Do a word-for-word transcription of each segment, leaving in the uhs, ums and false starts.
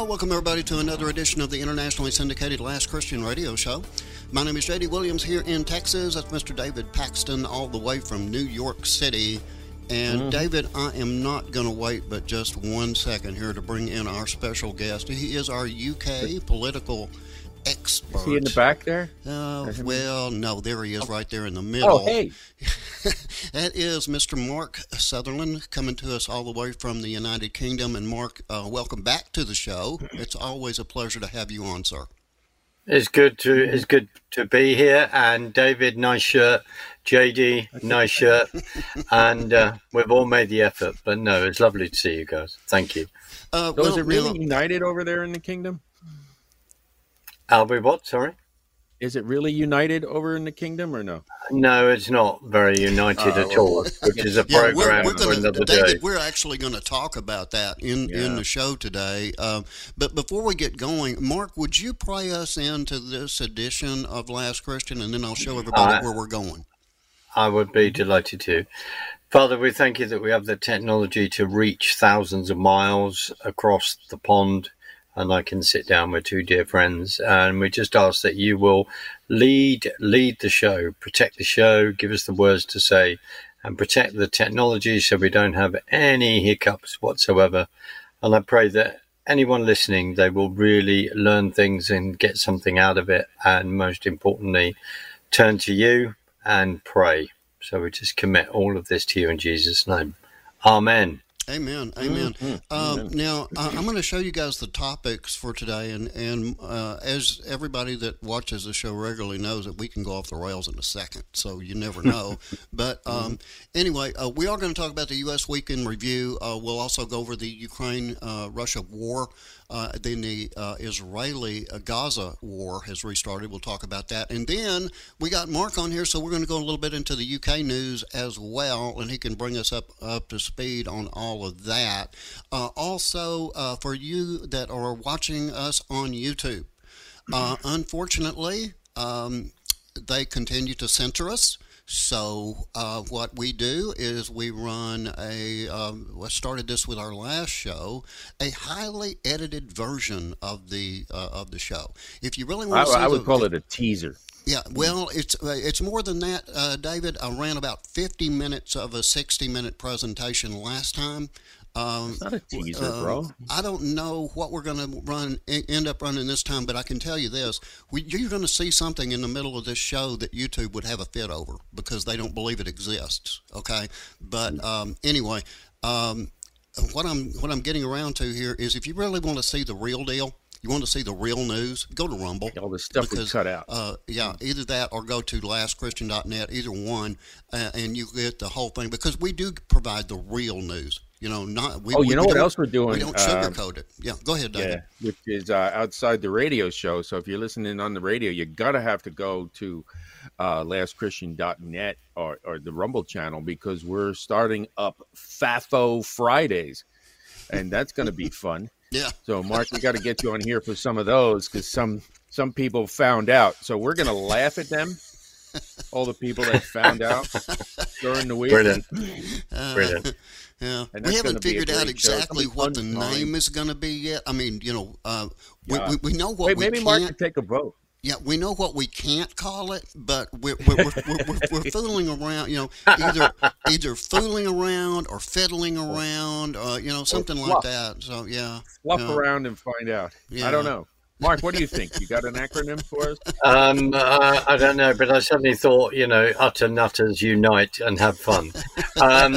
welcome everybody to another edition of the internationally syndicated Last Christian Radio Show. My name is J D Williams here in Texas. That's Mister David Paxton all the way from New York City. And mm. David, I am not going to wait but just one second here to bring in our special guest. He is our U K political expert. Is he in the back there? Uh, well, no, there he is right there in the middle. Oh, hey. That is Mister Mark Sutherland coming to us all the way from the United Kingdom. And Mark, uh, welcome back to the show. It's always a pleasure to have you on, sir. It's good to it's good to be here. And David, nice shirt. J D, nice shirt. And uh, we've all made the effort. But no, it's lovely to see you guys. Thank you. Uh, so well, is it really now, united over there in the kingdom? Are we what? Sorry? Is it really united over in the kingdom or no? No, it's not very united uh, at all, which is a program yeah, we're, we're gonna, for another David, day. We're actually going to talk about that in, yeah. in the show today. Um, but before we get going, Mark, would you pray us into this edition of Last Christian, and then I'll show everybody uh, where we're going. I would be delighted to. Father, we thank you that we have the technology to reach thousands of miles across the pond, and I can sit down with two dear friends, and we just ask that you will lead lead the show, protect the show, give us the words to say, and protect the technology so we don't have any hiccups whatsoever. And I pray that anyone listening, they will really learn things and get something out of it, and most importantly, turn to you and pray. So we just commit all of this to you in Jesus' name. Amen. Amen. Amen. Mm-hmm. Um, Amen. Now, uh, I'm going to show you guys the topics for today. And, and uh, as everybody that watches the show regularly knows, that we can go off the rails in a second. So you never know. But um, anyway, uh, we are going to talk about the U S Week in Review. Uh, we'll also go over the Ukraine-Russia uh, war. Uh, then the uh, Israeli-Gaza war has restarted. We'll talk about that. And then we got Mark on here, so we're going to go a little bit into the U K news as well, and he can bring us up, up to speed on all of that. Uh, also, uh, for you that are watching us on YouTube, uh, unfortunately, um, they continue to censor us. So uh, what we do is we run a, um, we started this with our last show, a highly edited version of the uh, of the show. If you really want to I, see I would the, call it a teaser. Yeah, well, it's uh, it's more than that, uh, David. I ran about fifty minutes of a sixty-minute presentation last time. Um, it's not a teaser, uh, bro. I don't know what we're going to run, end up running this time, but I can tell you this: we, you're going to see something in the middle of this show that YouTube would have a fit over because they don't believe it exists. Okay, but um, anyway, um, what I'm what I'm getting around to here is, if you really want to see the real deal, you want to see the real news, go to Rumble. All the stuff because, we cut out. Uh, yeah, either that or go to last christian dot net, either one, uh, and you get the whole thing, because we do provide the real news. You know, not we. Oh, you we, know we what else we're doing? We don't sugarcoat uh, it. Yeah, go ahead, David. Yeah, which is uh, outside the radio show. So if you're listening on the radio, you gotta have to go to uh, last christian dot net or, or the Rumble channel, because we're starting up FAFO Fridays, and that's going to be fun. Yeah. So, Mark, we got to get you on here for some of those, because some some people found out. So we're going to laugh at them, all the people that found out during the week. Brilliant. Uh, Brilliant. Yeah, we haven't figured out exactly what the name is going to be yet. I mean, you know, uh, we, yeah. we we know what Wait, we maybe can't. Mark can take a vote. Yeah, we know what we can't call it, but we're we're we're, we're, we're, we're fooling around. You know, either either fooling around or fiddling around, or you know, something like that. So yeah, fluff yeah. around and find out. Yeah. I don't know. Mark, what do you think? You got an acronym for us? Um, uh, I don't know, but I suddenly thought, you know, utter nutters unite and have fun. Um,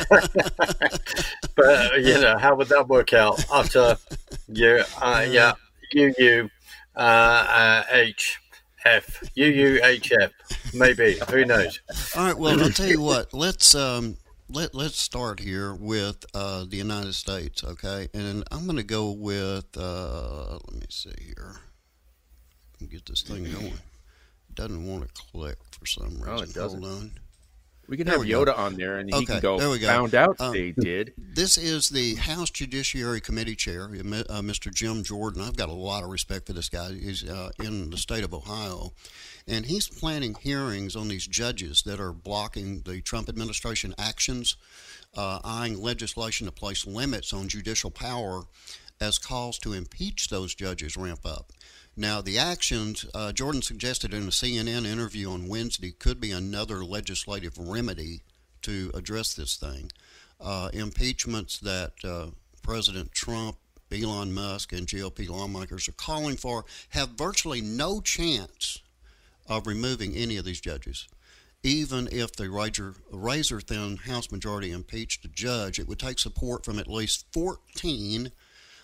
but, you know, how would that work out? Utter, you, uh, yeah, U U uh, uh, H F, U U H F, maybe. Who knows? All right, well, I'll tell you what. Let's um, let let's start here with uh, the United States, okay? And I'm going to go with. Uh, let me see here. Get this thing going. It doesn't want to click for some reason. Oh, it doesn't. Hold on. We can There have we Yoda go. on there, and he Okay, can go, there we go. found out Um, they did. This is the House Judiciary Committee Chair, uh, Mister Jim Jordan. I've got a lot of respect for this guy. He's uh, in the state of Ohio, and he's planning hearings on these judges that are blocking the Trump administration actions, uh, eyeing legislation to place limits on judicial power. as calls to impeach those judges ramp up. Now, the actions, uh, Jordan suggested in a C N N interview on Wednesday, could be another legislative remedy to address this thing. Uh, impeachments that uh, President Trump, Elon Musk, and G O P lawmakers are calling for have virtually no chance of removing any of these judges. Even if the razor, razor-thin House majority impeached a judge, it would take support from at least fourteen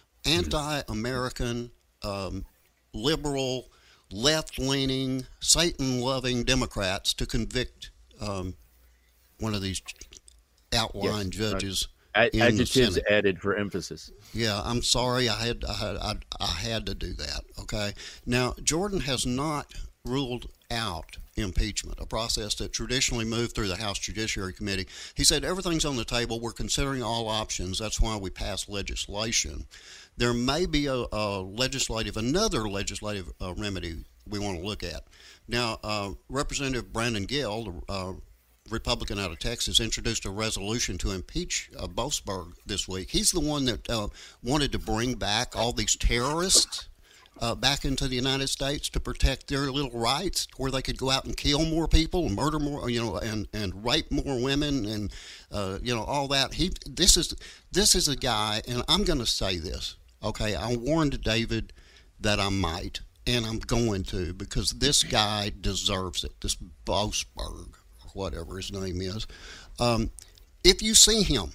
anti-American, um, liberal, left-leaning, Satan-loving Democrats to convict um, one of these outlying yes, judges. Right. In Adjectives added for emphasis. Yeah, I'm sorry. I had I had I, I had to do that. Okay. Now, Jordan has not ruled out impeachment, a process that traditionally moved through the House Judiciary Committee. He said everything's on the table. We're considering all options. That's why we passed legislation. There may be a, a legislative, another legislative uh, remedy we want to look at. Now, uh, Representative Brandon Gill, the uh, Republican out of Texas, introduced a resolution to impeach uh, Boasberg this week. He's the one that uh, wanted to bring back all these terrorists uh, back into the United States to protect their little rights, where they could go out and kill more people, and murder more, you know, and, and rape more women, and uh, you know, all that. He this is this is a guy, and I'm going to say this. Okay, I warned David that I might, and I'm going to, because this guy deserves it. This Boasberg, whatever his name is. Um, if you see him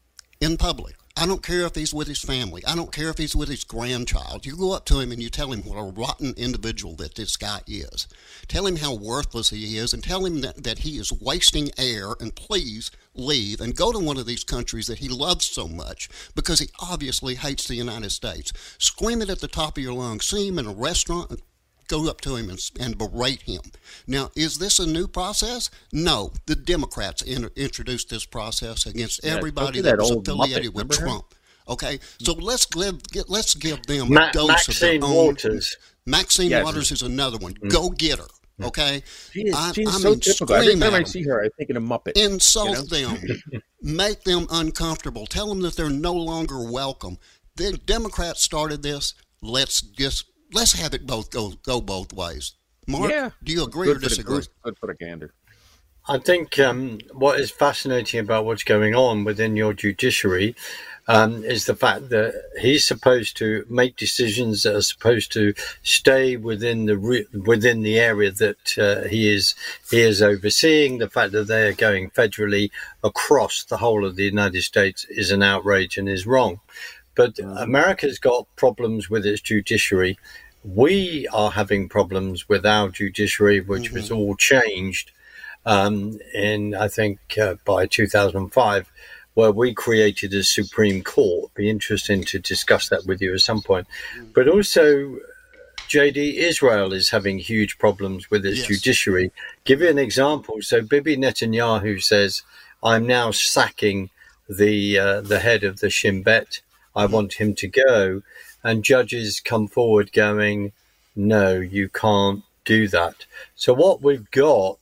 in public, I don't care if he's with his family, I don't care if he's with his grandchild, you go up to him and you tell him what a rotten individual that this guy is. Tell him how worthless he is, and tell him that, that he is wasting air, and please leave and go to one of these countries that he loves so much, because he obviously hates the United States. Scream it at the top of your lungs. See him in a restaurant, go up to him and, and berate him. Now, is this a new process? No. The Democrats in, introduced this process against yeah, everybody that, that was affiliated Muppet, with Trump. Her? Okay, so let's give let's give them Ma- a dose Maxine of their Waters. own. Maxine yes. Waters is another one. Mm. Go get her. Okay, she is, I, she's I so mean, typical. Every time I see her, I think of a Muppet. Insult you know? them, make them uncomfortable. Tell them that they're no longer welcome. The Democrats started this. Let's just let's have it both go go both ways. Mark, yeah. do you agree good or disagree? The, good for the gander. I think um, what is fascinating about what's going on within your judiciary um, is the fact that he's supposed to make decisions that are supposed to stay within the re- within the area that uh, he is he is overseeing. The fact that they are going federally across the whole of the United States is an outrage and is wrong. But America's got problems with its judiciary. We are having problems with our judiciary, which mm-hmm. was all changed um, in, I think, uh, by two thousand five, where we created a Supreme Court. Be interesting to discuss that with you at some point. Mm-hmm. But also, J D, Israel is having huge problems with its yes. judiciary. Give you an example. So Bibi Netanyahu says, I'm now sacking the uh, the head of the Shin Bet. I want him to go. And judges come forward going, no, you can't do that. So what we've got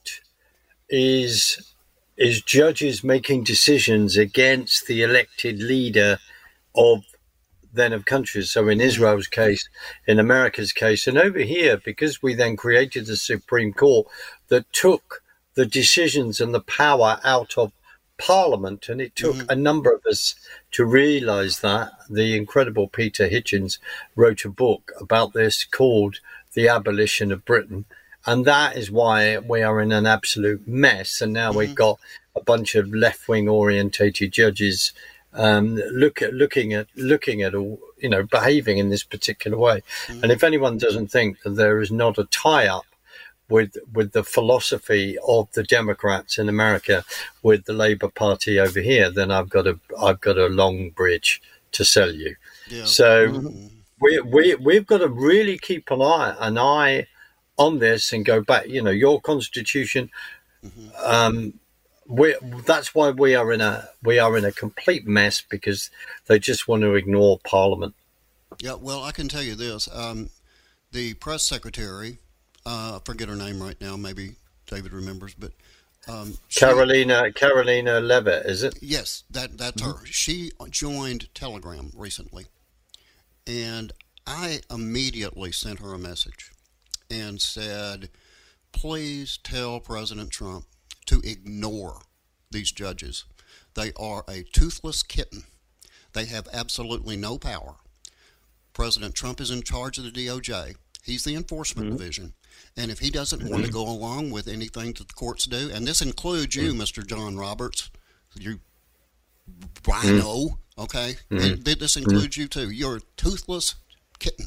is is judges making decisions against the elected leader of then of countries. So in Israel's case, in America's case, and over here, because we then created the Supreme Court that took the decisions and the power out of Parliament, and it took mm-hmm. a number of us to realize that. The incredible Peter Hitchens wrote a book about this called The Abolition of Britain, and that is why we are in an absolute mess. And now mm-hmm. we've got a bunch of left-wing orientated judges um, look at looking at looking at all, you know, behaving in this particular way. Mm-hmm. And if anyone doesn't think that there is not a tie-up with with the philosophy of the Democrats in America with the Labour Party over here, then I've got a I've got a long bridge to sell you. Yeah. So mm-hmm. we we we've got to really keep an eye an eye on this and go back. You know, your Constitution. Mm-hmm. Um, we that's why we are in a we are in a complete mess, because they just want to ignore Parliament. Yeah. Well, I can tell you this: um, the press secretary. Uh, I forget her name right now. Maybe David remembers, but um, she, Carolina Carolina Levitt, is it? Yes, that that's mm-hmm. her. She joined Telegram recently, And I immediately sent her a message and said, please tell President Trump to ignore these judges. They are a toothless kitten. They have absolutely no power. President Trump is in charge of the D O J. He's the enforcement mm-hmm. division. And if he doesn't mm-hmm. want to go along with anything that the courts do, and this includes you, mm-hmm. Mister John Roberts, you rhino, mm-hmm. okay? Mm-hmm. And this includes mm-hmm. you too. You're a toothless kitten.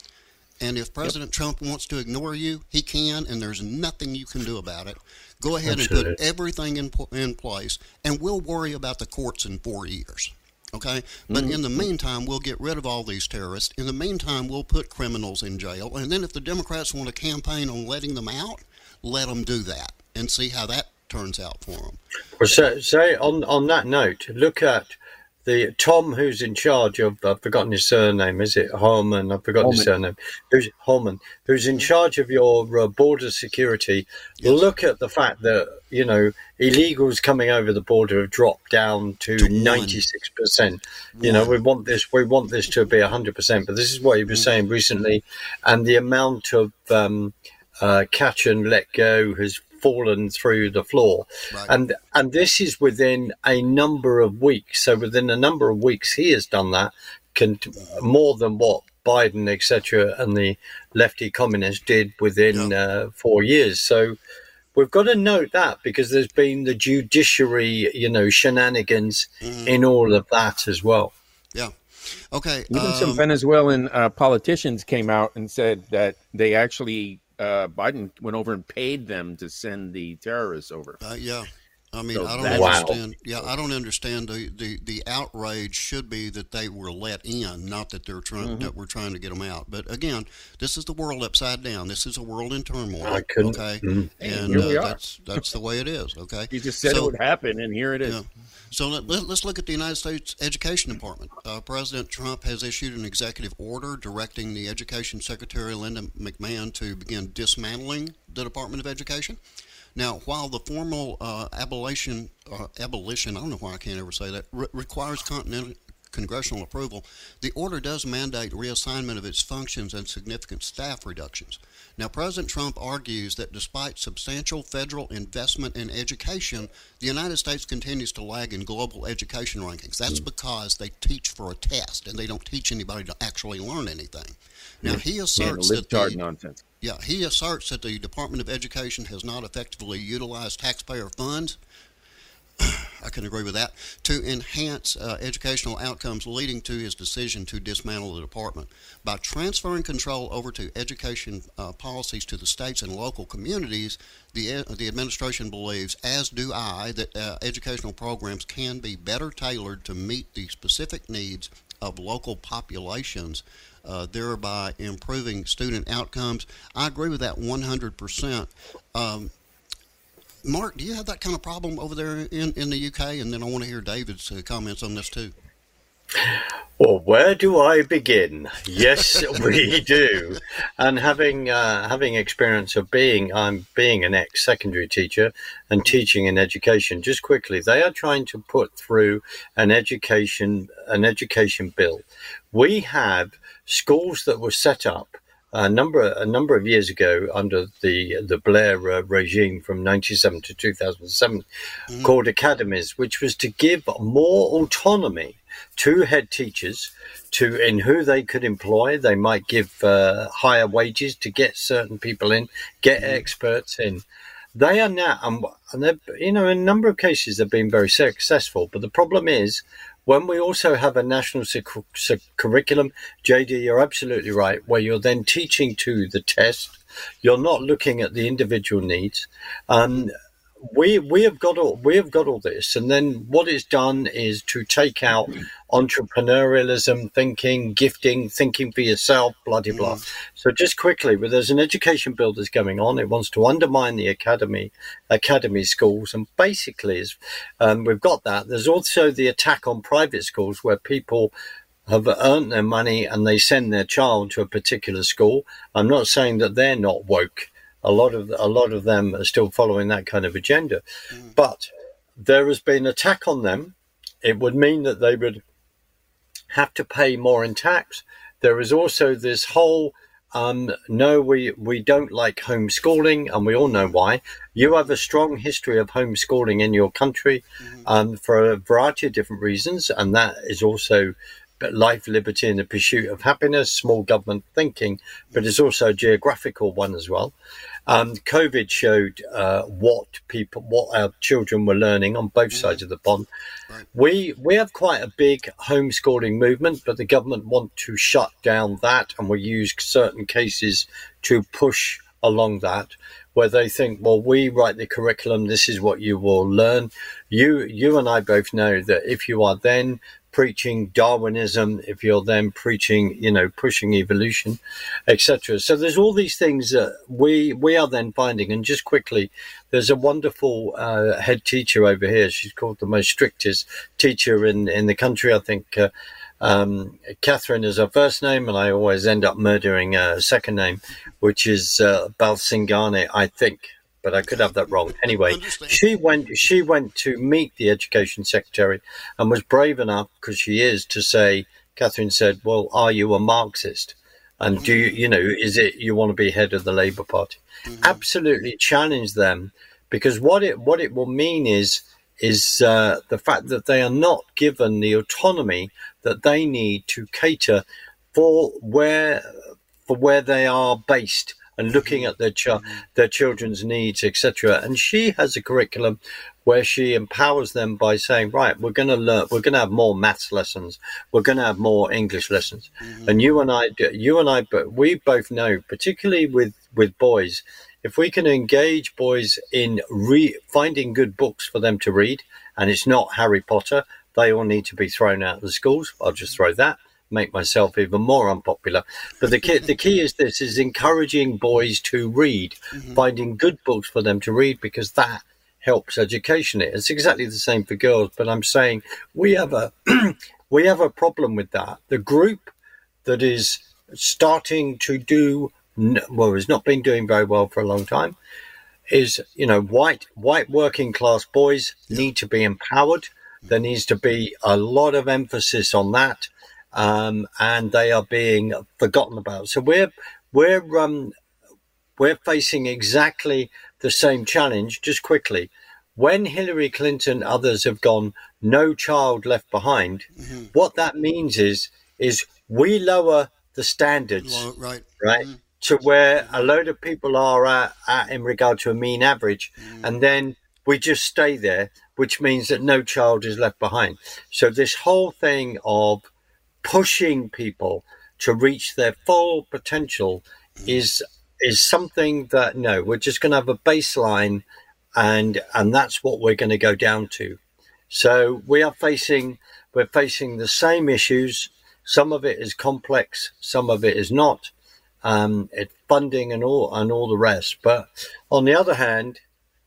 And if President yep. Trump wants to ignore you, he can, and there's nothing you can do about it. Go ahead Absolutely. and put everything in in place, and we'll worry about the courts in four years. Okay? But mm-hmm. in the meantime, we'll get rid of all these terrorists. In the meantime, we'll put criminals in jail. And then if the Democrats want to campaign on letting them out, let them do that and see how that turns out for them. Well, so, say on, on that note, look at the Tom who's in charge of, I've forgotten his surname, is it Holman? I've forgotten Holman. his surname. Who's Holman? Who's in charge of your uh, border security? Yes. Look at the fact that, you know, illegals coming over the border have dropped down to ninety-six percent. You know, we want this, we want this to be one hundred percent. But this is what he was mm-hmm. saying recently, and the amount of um, uh, catch and let go has fallen through the floor. Right. And and this is within a number of weeks. So within a number of weeks, he has done that, can, more than what Biden, et cetera, and the lefty communists did within yeah. uh, four years. So we've got to note that, because there's been the judiciary, you know, shenanigans mm. in all of that as well. Yeah. Okay. Even um, some Venezuelan uh, politicians came out and said that they actually Uh, Biden went over and paid them to send the terrorists over. Uh, yeah. I mean, so I don't wow. understand. Yeah, I don't understand. The, the, the outrage should be that they were let in, not that they're trying mm-hmm. that we're trying to get them out. But again, this is the world upside down. This is a world in turmoil. I couldn't. Okay, mm-hmm. and uh, that's that's the way it is. Okay, you just said so, it would happen, and here it is. Yeah. So let, let, let's look at the United States Education Department. Uh, President Trump has issued an executive order directing the Education Secretary Linda McMahon to begin dismantling the Department of Education. Now, while the formal uh, abolition, uh, abolition, I don't know why I can't ever say that, re- requires continental, congressional approval, the order does mandate reassignment of its functions and significant staff reductions. Now, President Trump argues that despite substantial federal investment in education, the United States continues to lag in global education rankings. That's because they teach for a test, and they don't teach anybody to actually learn anything. Now, he asserts yeah, that the, nonsense. Yeah, he asserts that the Department of Education has not effectively utilized taxpayer funds, I can agree with that, to enhance uh, educational outcomes, leading to his decision to dismantle the department. By transferring control over to education uh, policies to the states and local communities, the, uh, the administration believes, as do I, that uh, educational programs can be better tailored to meet the specific needs of local populations, uh, thereby improving student outcomes. I agree with that one hundred percent. Um, Mark, do you have that kind of problem over there in, in the U K? And then I want to hear David's uh, comments on this too. Well, where do I begin? Yes, we do. And having uh, having experience of being, I'm being an ex-secondary teacher and teaching in education. Just quickly, they are trying to put through an education an education bill. We have schools that were set up a number a number of years ago under the the Blair uh, regime from ninety-seven to two thousand seven, mm. called academies, which was to give more autonomy to head teachers to in who they could employ. They might give uh, higher wages to get certain people in, get mm. experts in. They are now, um, and they're, you know, in a number of cases they've been very successful. But the problem is, when we also have a national cu- cu- curriculum, J D, you're absolutely right, where you're then teaching to the test, you're not looking at the individual needs. Um, we we have got all we have got all this, and then what it's done is to take out entrepreneurialism, thinking, gifting, thinking for yourself, blah blah blah. Mm. So just quickly, well, there's an education bill that's going on. It wants to undermine the academy, academy schools, and basically, is um, we've got that. There's also the attack on private schools where people have earned their money and they send their child to a particular school. I'm not saying that they're not woke. A lot of a lot of them are still following that kind of agenda, mm. but there has been attack on them. It would mean that they would have to pay more in tax. there is also this whole um, no, we, we don't like homeschooling, and we all know why. You have a strong history of homeschooling in your country um, for a variety of different reasons, and that is also life, liberty, and the pursuit of happiness, small government thinking, but it's also a geographical one as well. Um, COVID showed uh, what people, what our children were learning on both sides of the pond. Right. We we have quite a big homeschooling movement, but the government want to shut down that, and we use certain cases to push along that, where they think, well, we write the curriculum, this is what you will learn. You you and I both know that if you are then preaching Darwinism, if you're then preaching, you know, pushing evolution, et cetera. So there's all these things that we we are then finding. And just quickly, there's a wonderful uh, head teacher over here. She's called the most strictest teacher in, in the country. I think uh, um, Catherine is her first name, and I always end up murdering her second name, which is uh, Balsingane, I think. But I could have that wrong. Anyway, she went she went to meet the education secretary and was brave enough, because she is, to say, Catherine said, well, are you a Marxist? And do you, you know, is it you want to be head of the Labour Party? Mm-hmm. Absolutely challenge them, because what it what it will mean is is uh, the fact that they are not given the autonomy that they need to cater for where for where they are based, and looking at their ch- their children's needs, et cetera. And she has a curriculum where she empowers them by saying, right, we're going to learn, we're going to have more maths lessons, we're going to have more English lessons. Mm-hmm. And you and I, you and I, but we both know, particularly with, with boys, if we can engage boys in re- finding good books for them to read, and it's not Harry Potter, they all need to be thrown out of the schools. I'll just throw that. Make myself even more unpopular. But the key, the key is this, is encouraging boys to read, mm-hmm. finding good books for them to read, because that helps education. It's exactly the same for girls, but I'm saying we have a we have a problem with that. The group that is starting to do, well, has not been doing very well for a long time, is, you know, white white working class boys yeah. need to be empowered. There needs to be a lot of emphasis on that. Um, and they are being forgotten about. So we're we're um, we're facing exactly the same challenge. Just quickly, when Hillary Clinton, others have gone, no child left behind. Mm-hmm. What that means is is we lower the standards, well, right, right, mm-hmm. to where a load of people are at, at in regard to a mean average, mm-hmm. and then we just stay there, which means that no child is left behind. So this whole thing of pushing people to reach their full potential is is something that, no, we're just going to have a baseline, and and that's what we're going to go down to. So we are facing we're facing the same issues. Some of it is complex, some of it is not. Um, it's funding and all and all the rest. But on the other hand,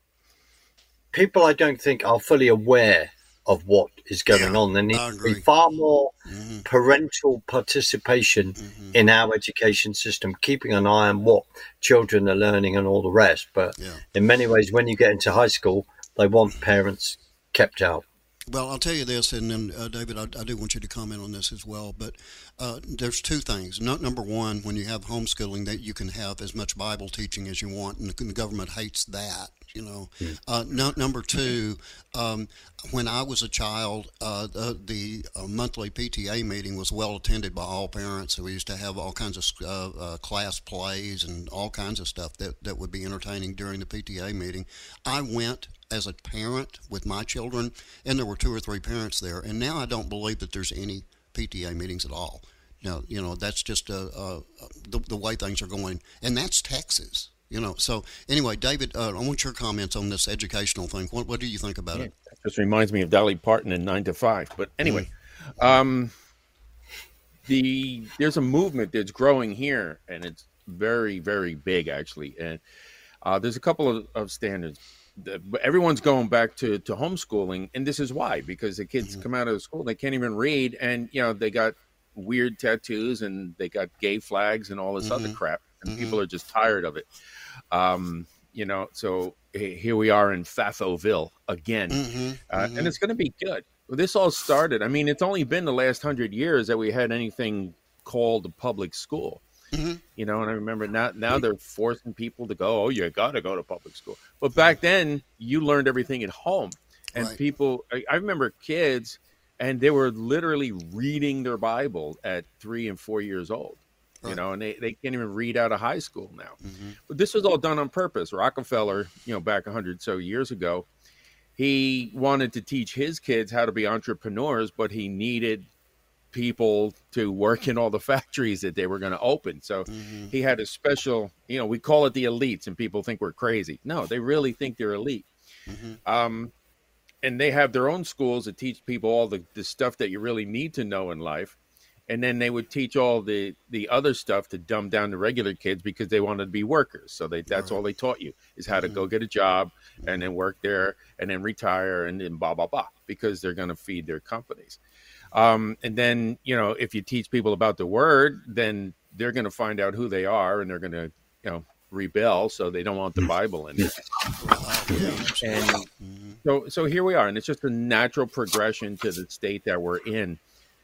people I don't think are fully aware of what is going yeah, on. There needs to be far more mm-hmm. parental participation mm-hmm. in our education system, keeping an eye on what children are learning and all the rest. But yeah. in many ways, when you get into high school, they want parents kept out. Well, I'll tell you this, and then, uh, David, I, I do want you to comment on this as well, but uh, there's two things. Not, number one, when you have homeschooling, that you can have as much Bible teaching as you want, and the, the government hates that, you know. Mm. Uh, no, number two, um, when I was a child, uh, the, the uh, monthly P T A meeting was well attended by all parents. So we used to have all kinds of uh, uh, class plays and all kinds of stuff that, that would be entertaining during the P T A meeting. I went as a parent with my children, and there were two or three parents there, and now I don't believe that there's any P T A meetings at all. Now, you know, that's just uh, uh, the, the way things are going, and that's Texas, you know. So anyway, David, uh, I want your comments on this educational thing. What, what do you think about yeah, it? It just reminds me of Dolly Parton in Nine to Five. But anyway, mm. um, the there's a movement that's growing here, and it's very, very big, actually. And uh, there's a couple of, of standards. The, everyone's going back to, to homeschooling, and this is why, because the kids mm-hmm. come out of school, they can't even read, and you know they got weird tattoos and they got gay flags and all this mm-hmm. other crap, and mm-hmm. people are just tired of it. Um, you know, so here we are in Fafoville again, mm-hmm. Uh, mm-hmm. and it's going to be good. This all started. I mean, it's only been the last hundred years that we had anything called a public school. Mm-hmm. You know, and I remember now now they're forcing people to go, oh, you got to go to public school. But back then, you learned everything at home. And right. people, I, I remember kids, and they were literally reading their Bible at three and four years old. Right. You know, and they, they can't even read out of high school now. Mm-hmm. But this was all done on purpose. Rockefeller, you know, back a hundred so years ago, he wanted to teach his kids how to be entrepreneurs, but he needed people to work in all the factories that they were going to open. So mm-hmm. he had a special, you know, we call it the elites, and people think we're crazy. No, they really think they're elite. Mm-hmm. Um, and they have their own schools that teach people all the, the stuff that you really need to know in life. And then they would teach all the, the other stuff to dumb down the regular kids because they wanted to be workers. So they that's all they taught you is how to go get a job and then work there and then retire and then blah, blah, blah, because they're going to feed their companies. Um, and then, you know, if you teach people about the word, then they're going to find out who they are and they're going to, you know, rebel. So they don't want the Bible in it. And so, so here we are. And it's just a natural progression to the state that we're in.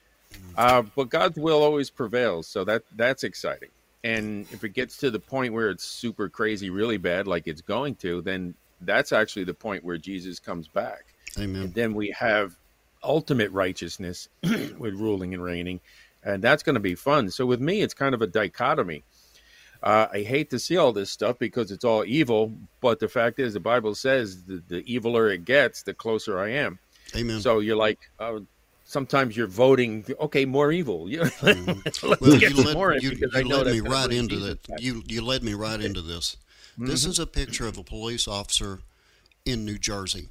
Uh, but God's will always prevails, so that that's exciting. And if it gets to the point where it's super crazy, really bad, like it's going to, then that's actually the point where Jesus comes back. Amen. And then we have ultimate righteousness with ruling and reigning, and that's going to be fun. So with me, it's kind of a dichotomy. Uh, I hate to see all this stuff because it's all evil, but the fact is, the Bible says the, the eviler it gets, the closer I am. Amen. So you're like... Uh, Sometimes you're voting, okay, more evil. You mm-hmm. well, you led, you, you led me right into that. You you led me right into this. Mm-hmm. This is a picture of a police officer in New Jersey,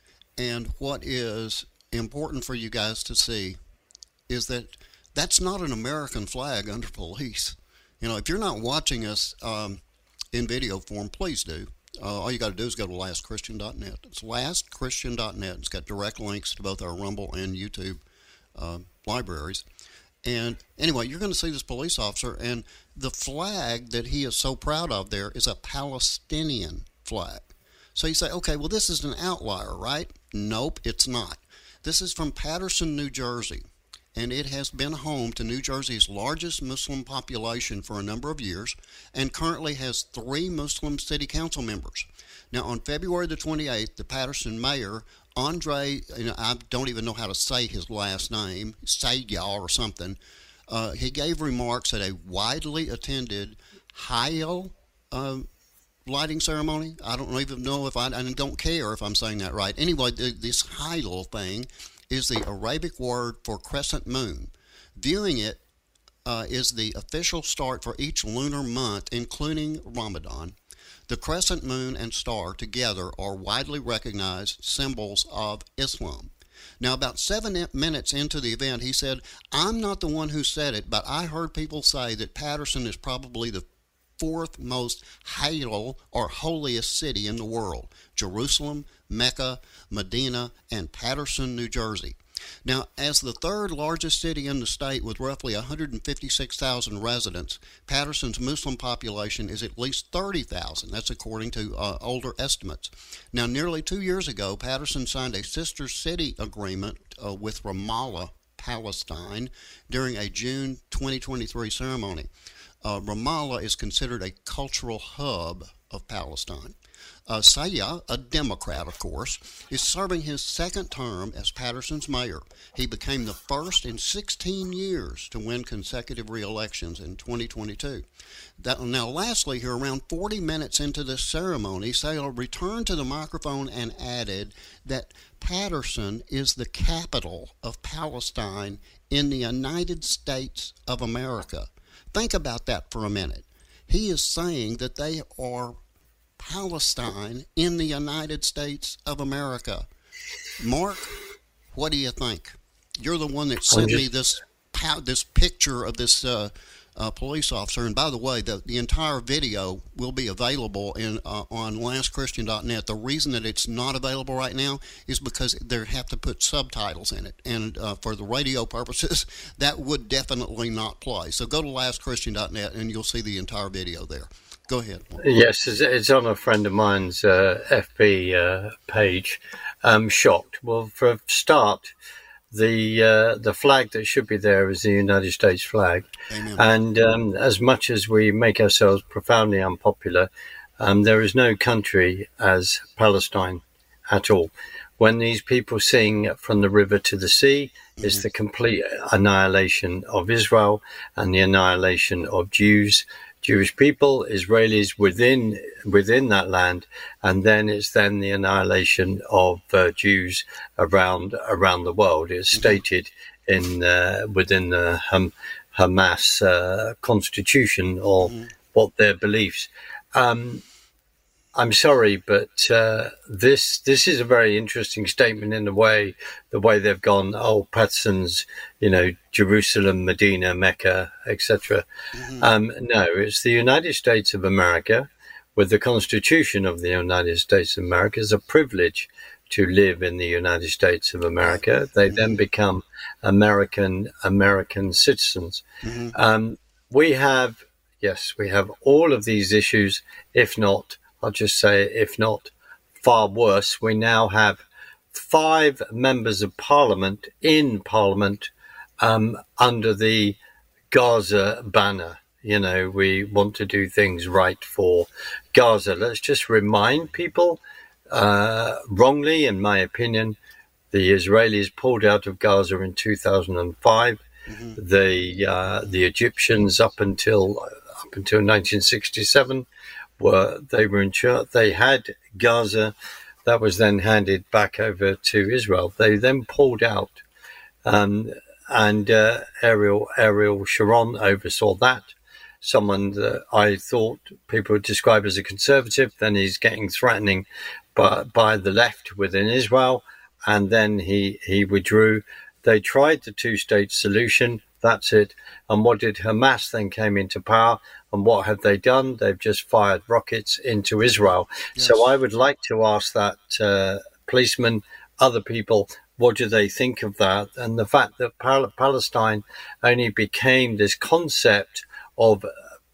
and what is important for you guys to see is that that's not an American flag under police. You know, if you're not watching us um, in video form, please do. Uh, all you got to do is go to last christian dot net. It's last christian dot net. It's got direct links to both our Rumble and YouTube uh, libraries. And anyway, you're going to see this police officer, and the flag that he is so proud of there is a Palestinian flag. So you say, okay, well, this is an outlier, right? Nope, it's not. This is from Paterson, New Jersey, and it has been home to New Jersey's largest Muslim population for a number of years and currently has three Muslim city council members. Now, on February the twenty-eighth, the Paterson mayor, Andre, you know, I don't even know how to say his last name, Sayah or something, uh, he gave remarks at a widely attended Hallel uh, lighting ceremony. I don't even know if I, I don't care if I'm saying that right. Anyway, the, this Hallel thing is the Arabic word for crescent moon. Viewing it uh, is the official start for each lunar month, including Ramadan. The crescent moon and star together are widely recognized symbols of Islam. Now, about seven minutes into the event, he said, I'm not the one who said it, but I heard people say that Paterson is probably the fourth most Hallel or holiest city in the world. Jerusalem, Mecca, Medina, and Paterson, New Jersey. Now, as the third largest city in the state with roughly one hundred fifty-six thousand residents, Paterson's Muslim population is at least thirty thousand. That's according to uh, older estimates. Now, nearly two years ago, Paterson signed a sister city agreement uh, with Ramallah, Palestine, during a June twenty twenty-three ceremony. Uh, Ramallah is considered a cultural hub of Palestine. Uh, Sayah, a Democrat, of course, is serving his second term as Paterson's mayor. He became the first in sixteen years to win consecutive re-elections in twenty twenty-two. That, now, lastly, here, around forty minutes into this ceremony, Sayah returned to the microphone and added that Paterson is the capital of Palestine in the United States of America. Think about that for a minute. He is saying that they are Palestine in the United States of America. Mark, what do you think? You're the one that sent me this this picture of this uh, uh, police officer. And by the way, the, the entire video will be available in uh, on last christian dot net. The reason that it's not available right now is because they have to put subtitles in it. And uh, for the radio purposes, that would definitely not play. So go to last christian dot net and you'll see the entire video there. Go ahead. Yes, it's on a friend of mine's uh, F B uh, page. I'm shocked. Well, for a start, the uh, the flag that should be there is the United States flag. Amen. And um, as much as we make ourselves profoundly unpopular, um, there is no country as Palestine at all. When these people sing from the river to the sea, mm-hmm. it's the complete annihilation of Israel and the annihilation of Jews, Jewish people, Israelis within within that land, and then it's then the annihilation of uh, Jews around around the world. It's stated in uh, within the Ham, Hamas uh, constitution or mm. what their beliefs. Um, I'm sorry, but uh, this this is a very interesting statement in the way the way they've gone. Oh, Patterson's, you know, Jerusalem, Medina, Mecca, et cetera. Mm-hmm. Um, no, it's the United States of America, with the Constitution of the United States of America. It's a privilege to live in the United States of America. They mm-hmm. then become American American citizens. Mm-hmm. Um, we have, yes, we have all of these issues, if not. I'll just say, if not far worse, we now have five members of parliament in parliament um, under the Gaza banner. You know, we want to do things right for Gaza. Let's just remind people, uh, wrongly, in my opinion, the Israelis pulled out of Gaza in two thousand five. Mm-hmm. The uh, the Egyptians, up until up until nineteen sixty-seven. Were they were in charge. They had Gaza, that was then handed back over to Israel. They then pulled out, um, and uh, Ariel Ariel Sharon oversaw that. Someone that I thought people would describe as a conservative. Then he's getting threatening by by the left within Israel, and then he he withdrew. They tried the two-state solution. That's it. And what did Hamas then came into power? And what have they done? They've just fired rockets into Israel. Yes. So I would like to ask that uh, policeman, other people, what do they think of that? And the fact that Pal- Palestine only became this concept of,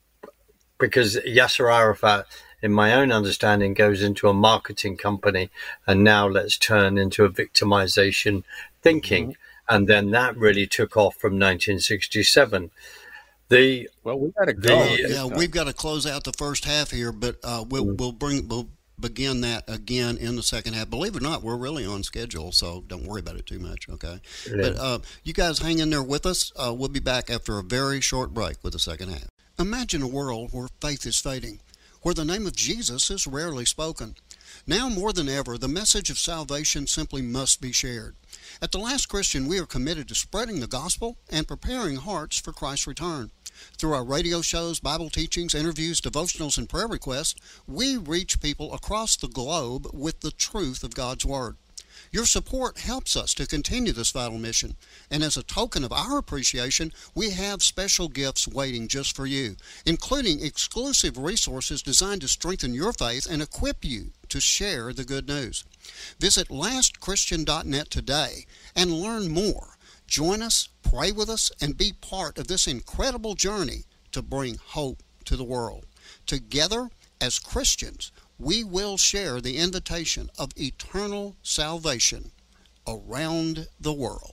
because Yasser Arafat, in my own understanding, goes into a marketing company, and now let's turn into a victimization thinking. Mm-hmm. And then that really took off from nineteen sixty-seven. The well, we got to go. The, yeah, we've got to close out the first half here, but uh, we'll mm-hmm. we'll bring we'll begin that again in the second half. Believe it or not, we're really on schedule, so don't worry about it too much. Okay, yeah. But uh, you guys hang in there with us. Uh, we'll be back after a very short break with the second half. Imagine a world where faith is fading, where the name of Jesus is rarely spoken. Now more than ever, the message of salvation simply must be shared. At The Last Christian, we are committed to spreading the gospel and preparing hearts for Christ's return. Through our radio shows, Bible teachings, interviews, devotionals, and prayer requests, we reach people across the globe with the truth of God's Word. Your support helps us to continue this vital mission, and as a token of our appreciation, we have special gifts waiting just for you, including exclusive resources designed to strengthen your faith and equip you to share the good news. Visit last christian dot net today and learn more. Join us, pray with us, and be part of this incredible journey to bring hope to the world. Together, as Christians, we will share the invitation of eternal salvation around the world.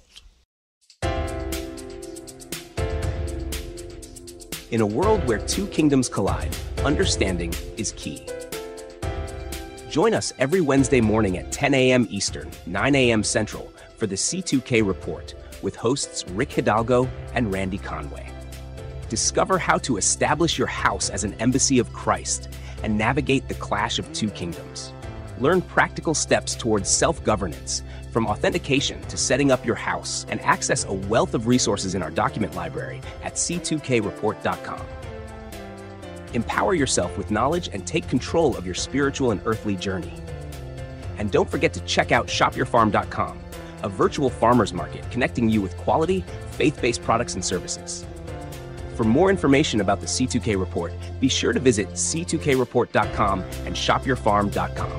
In a world where two kingdoms collide, understanding is key. Join us every Wednesday morning at ten a.m. Eastern, nine a.m. Central for the C two K Report with hosts Rick Hidalgo and Randy Conway. Discover how to establish your house as an embassy of Christ and navigate the clash of two kingdoms. Learn practical steps towards self-governance, from authentication to setting up your house, and access a wealth of resources in our document library at c two k report dot com. Empower yourself with knowledge and take control of your spiritual and earthly journey. And don't forget to check out shop your farm dot com, a virtual farmers market connecting you with quality, faith-based products and services. For more information about the C two K Report, be sure to visit c two k report dot com and shop your farm dot com.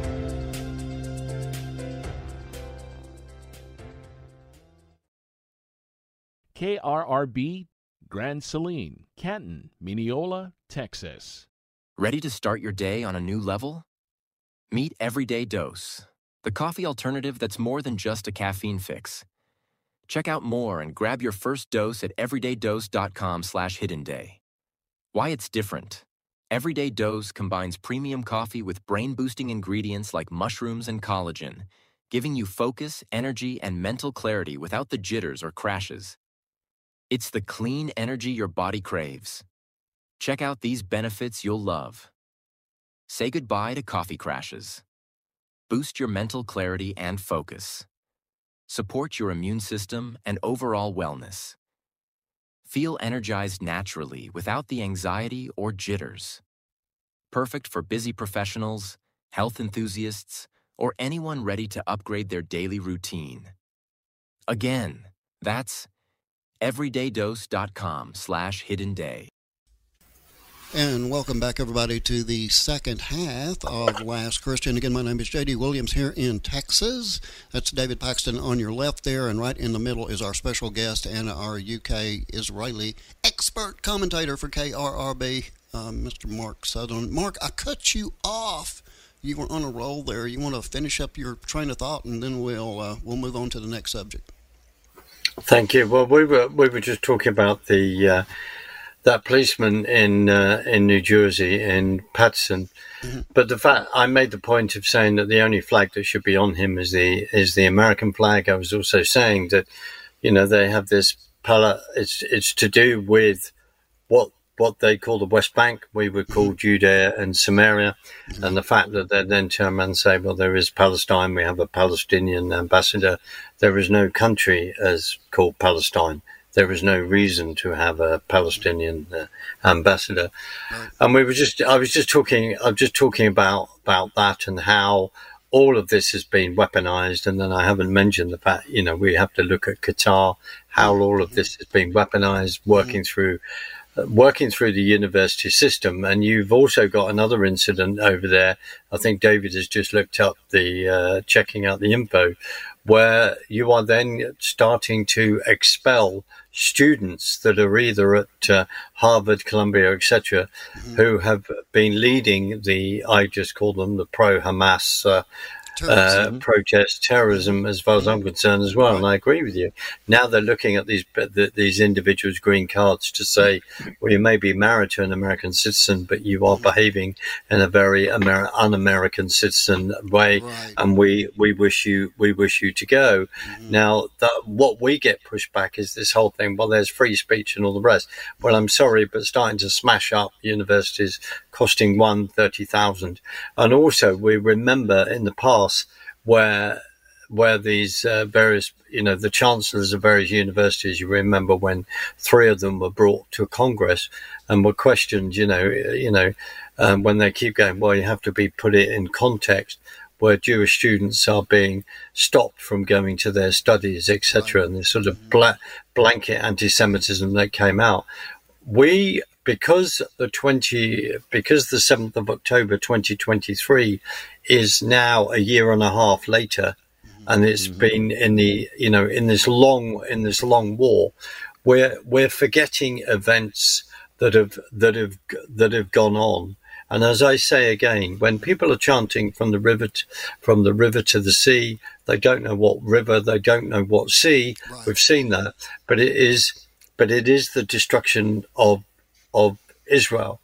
K R R B, Grand Saline, Canton, Mineola, Texas. Ready to start your day on a new level? Meet Everyday Dose, the coffee alternative that's more than just a caffeine fix. Check out more and grab your first dose at everydaydose.com slash hidden day. Why it's different. Everyday Dose combines premium coffee with brain-boosting ingredients like mushrooms and collagen, giving you focus, energy, and mental clarity without the jitters or crashes. It's the clean energy your body craves. Check out these benefits you'll love. Say goodbye to coffee crashes. Boost your mental clarity and focus. Support your immune system and overall wellness. Feel energized naturally without the anxiety or jitters. Perfect for busy professionals, health enthusiasts, or anyone ready to upgrade their daily routine. Again, that's everydaydose.com slash hidden day. And welcome back, everybody, to the second half of Last Christian. Again, my name is J D Williams here in Texas. That's David Paxton on your left there, and right in the middle is our special guest and our U K Israeli expert commentator for K R R B, uh, Mister Mark Sutherland. Mark, I cut you off. You were on a roll there. You want to finish up your train of thought, and then we'll uh, we'll move on to the next subject. Thank you. Well, we were we were just talking about the. Uh, That policeman in uh, in New Jersey, in Patterson, mm-hmm. but the fact I made the point of saying that the only flag that should be on him is the is the American flag. I was also saying that, you know, they have this pala. It's it's to do with what what they call the West Bank. We would call mm-hmm. Judea and Samaria, mm-hmm. and the fact that they then turn around and say, well, there is Palestine. We have a Palestinian ambassador. There is no country as called Palestine. There is no reason to have a Palestinian uh, ambassador, right. And we were just—I was just talking. I'm just talking about about that and how all of this has been weaponized. And then I haven't mentioned the fact, you know, we have to look at Qatar, how all of this has been weaponized, working mm-hmm. through, uh, working through the university system. And you've also got another incident over there. I think David has just looked up the uh, checking out the info, where you are then starting to expel students that are either at uh, Harvard, Columbia, et cetera, mm-hmm. who have been leading the, I just call them the pro-Hamas uh, uh, protest, terrorism, as far as I'm concerned as well. Right. And I agree with you. Now they're looking at these these individuals' green cards to say, well, you may be married to an American citizen, but you are behaving in a very Amer- un-American citizen way, right. and we, we wish you we wish you to go. Mm-hmm. Now, that, what we get pushed back is this whole thing. Well, there's free speech and all the rest. Well, I'm sorry, but starting to smash up universities, costing one thirty thousand, and also we remember in the past where where these uh, various, you know, the chancellors of various universities, you remember when three of them were brought to Congress and were questioned, you know, you know, um, when they keep going, well, you have to be put it in context, where Jewish students are being stopped from going to their studies, et cetera, and this sort of bla- blanket anti-Semitism that came out. We, because the twenty, because the seventh of October twenty twenty-three is now a year and a half later, and it's mm-hmm. been in the, you know, in this long, in this long war, we're we're forgetting events that have that have that have gone on. And as I say again, when people are chanting from the river, to, from the river to the sea, they don't know what river, they don't know what sea. Right. We've seen that, but it is, but it is the destruction of of Israel,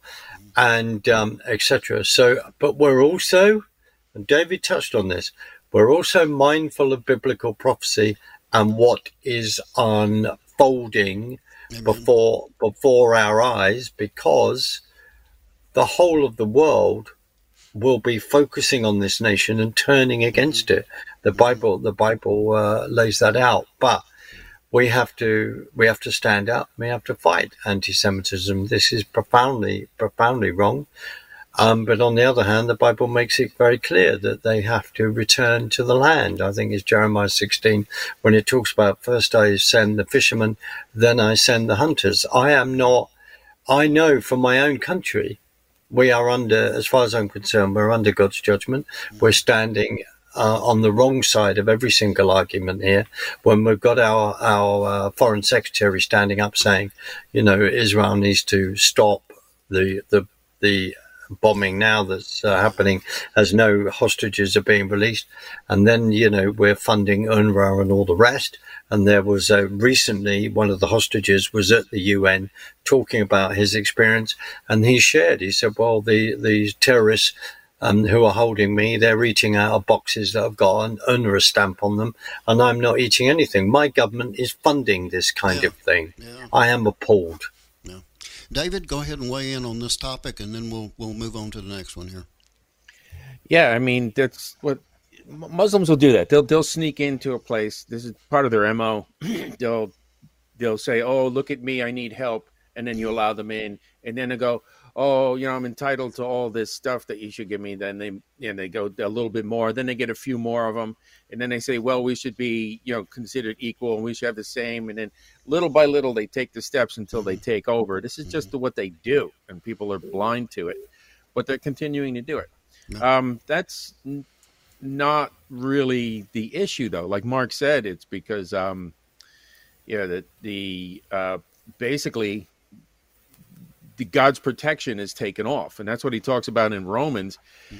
and um, et cetera. So, but we're also, and David touched on this, we're also mindful of biblical prophecy and what is unfolding Amen. before before our eyes, because the whole of the world will be focusing on this nation and turning against it. The Bible, the Bible uh, lays that out, but we have to we have to stand up. We have to fight anti-Semitism. This is profoundly profoundly wrong. Um, but on the other hand, the Bible makes it very clear that they have to return to the land. I think it's Jeremiah sixteen when it talks about first I send the fishermen, then I send the hunters. I am not. I know from my own country, we are under, as far as I'm concerned, we're under God's judgment. We're standing Uh, on the wrong side of every single argument here, when we've got our our uh, foreign secretary standing up saying, you know, Israel needs to stop the the the bombing now that's uh, happening as no hostages are being released, and then, you know, we're funding UNRWA and all the rest, And there was uh, recently one of the hostages was at the U N talking about his experience, and he shared. He said, "Well, the the terrorists um, who are holding me, they're eating out of boxes that have got an UNRWA stamp on them, and I'm not eating anything. My government is funding this kind Yeah. of thing. Yeah. I am appalled." Yeah. David, go ahead and weigh in on this topic, and then we'll we'll move on to the next one here. Yeah, I mean, that's what Muslims will do. That they'll they'll sneak into a place. This is part of their M O. they'll they'll say, "Oh, look at me, I need help," and then you allow them in, and then they go, "Oh, you know, I'm entitled to all this stuff that you should give me." Then they and they go a little bit more. Then they get a few more of them, and then they say, "Well, we should be, you know, considered equal, and we should have the same." And then little by little, they take the steps until they take over. This is just what they do, and people are blind to it, but they're continuing to do it. Um, that's n- not really the issue, though. Like Mark said, it's because, um, yeah, the the uh, basically the God's protection is taken off, and that's what he talks about in Romans.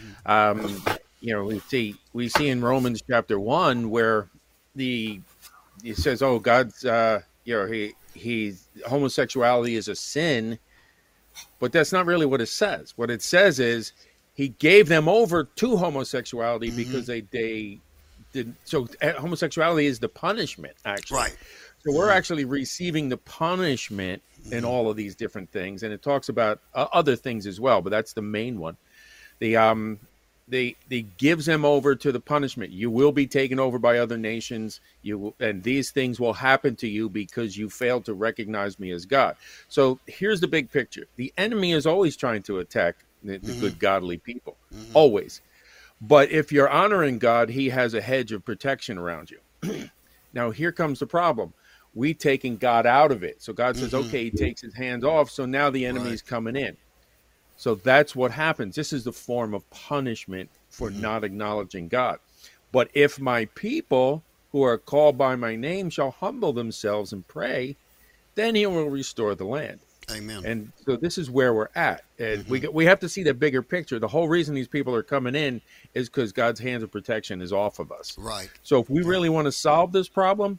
Um, you know, we see we see in Romans chapter one where the it says, "Oh, God's uh, you know he he's homosexuality is a sin," but that's not really what it says. What it says is he gave them over to homosexuality mm-hmm. because they they did so. Homosexuality is the punishment, actually. Right. So we're actually receiving the punishment mm-hmm. in all of these different things, and it talks about uh, other things as well, but that's the main one. The um, they they gives them over to the punishment. You will be taken over by other nations. You will, and these things will happen to you because you failed to recognize me as God. So here's the big picture: the enemy is always trying to attack the, the mm-hmm. good, godly people, mm-hmm. always. But if you're honoring God, he has a hedge of protection around you. Now, here comes the problem. We taking God out of it. So God says, mm-hmm. okay, he takes his hands off. So now the enemy's right. coming in. So that's what happens. This is the form of punishment for mm-hmm. not acknowledging God. But if my people who are called by my name shall humble themselves and pray, then he will restore the land. Amen. And so this is where we're at. And mm-hmm. we we have to see the bigger picture. The whole reason these people are coming in is because God's hands of protection is off of us. Right. So if we really want to solve this problem,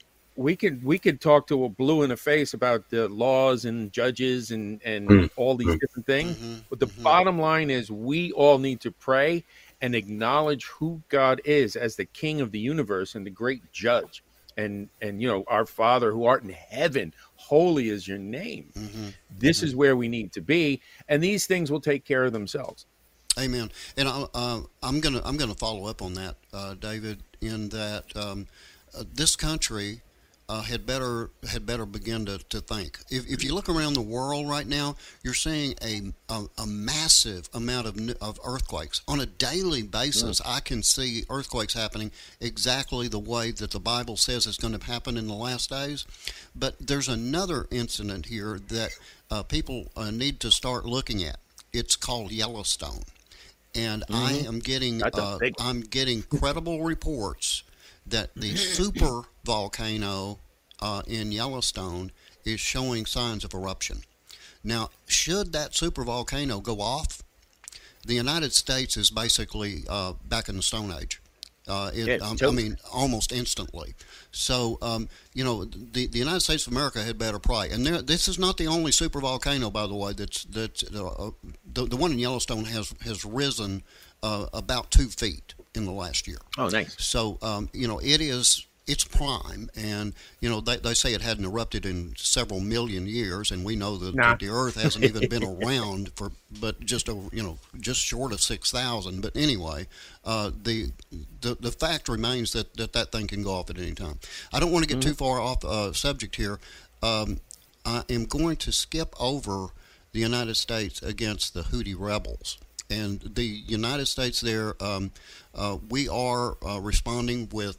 we could we could talk to a blue in the face about the laws and judges and, and mm-hmm. all these different things. Mm-hmm. But the mm-hmm. bottom line is we all need to pray and acknowledge who God is as the King of the universe and the great judge. And, and you know, our Father who art in heaven, holy is your name. Mm-hmm. This mm-hmm. is where we need to be. And these things will take care of themselves. Amen. And I, uh, I'm gonna I'm gonna follow up on that, uh, David. In that um, uh, this country uh, had better had better begin to, to think. If, if you look around the world right now, you're seeing a a, a massive amount of of earthquakes on a daily basis. Yeah. I can see earthquakes happening exactly the way that the Bible says it's going to happen in the last days. But there's another incident here that uh, people uh, need to start looking at. It's called Yellowstone. And mm-hmm. I am getting uh, I'm getting credible reports that the super volcano uh, in Yellowstone is showing signs of eruption. Now, should that super volcano go off, the United States is basically uh, back in the Stone Age. Uh, it, yeah, um, I mean, almost instantly. So, um, you know, the, the United States of America had better pray. And there, this is not the only super volcano, by the way. That's that's uh, the the one in Yellowstone has has risen uh, about two feet in the last year. Oh, nice. So, um, you know, it is it's prime, and you know they, they say it hadn't erupted in several million years, and we know that, nah. that the Earth hasn't even been around for, but just over, you know, just short of six thousand. But anyway, uh, the, the the fact remains that, that that thing can go off at any time. I don't want to get mm-hmm. too far off uh, subject here. Um, I am going to skip over the United States against the Houthi rebels. And the United States there, um, uh, we are uh, responding with,